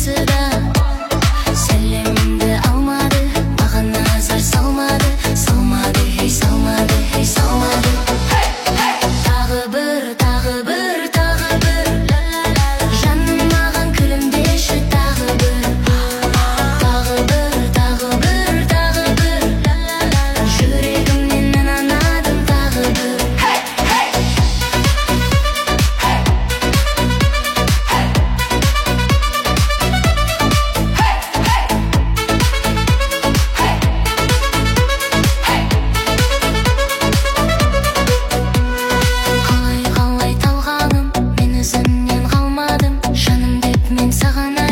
да сәлемімді алмады, маған назар салмады, салмады, ей салмады, ей салмады. Тағы бір, тағы бір, тағы бір, жаным маған күлімдеші, тағы бір. Тағы бір, тағы бір, тағы бір, жүрегімнен інанадым, тағы бір. Қалай талғаным, мен өзіңнен қалмадым, жаным деп мен саған